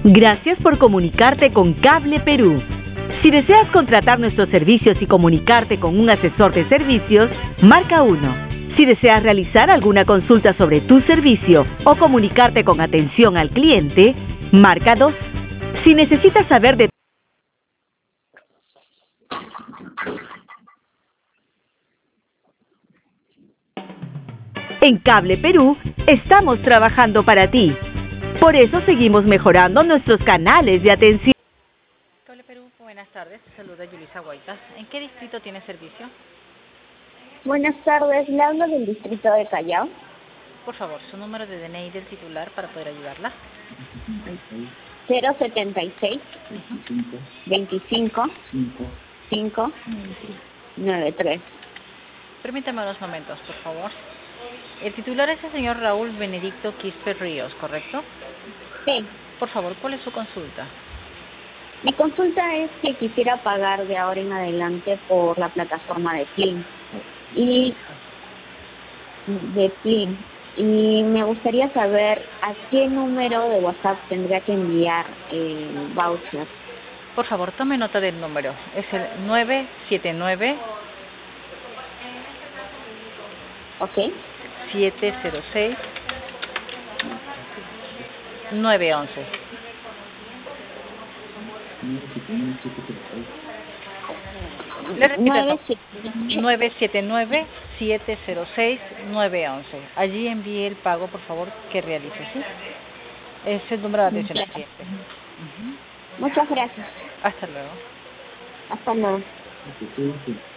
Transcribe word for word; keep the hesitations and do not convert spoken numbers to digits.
Gracias por comunicarte con Cable Perú. Si deseas contratar nuestros servicios y comunicarte con un asesor de servicios, marca uno. Si deseas realizar alguna consulta sobre tu servicio o comunicarte con atención al cliente, marca dos. Si necesitas saber de En Cable Perú, estamos trabajando para ti. Por eso seguimos mejorando nuestros canales de atención. Cable Perú, buenas tardes. Te saluda Yulisa Guaitas. ¿En qué distrito tiene servicio? Buenas tardes, le hablo del distrito de Callao. Por favor, su número de D N I del titular para poder ayudarla. cero setenta y seis, veinticinco, cinco, noventa y tres. Permítame unos momentos, por favor. El titular es el señor Raúl Benedicto Quispe Ríos, ¿correcto? Sí. Por favor, ¿cuál es su consulta? Mi consulta es que quisiera pagar de ahora en adelante por la plataforma de Plin. Y de Plin. Y me gustaría saber a qué número de WhatsApp tendría que enviar el voucher. Por favor, tome nota del número. Es el nueve siete nueve, ¿Ok? siete cero seis, nueve once. Le repito, nueve siete nueve, siete cero seis, nueve once. Allí envíe el pago, por favor, que realice, ¿sí? Es el número de atención al cliente. Muchas gracias. Hasta luego. Hasta luego.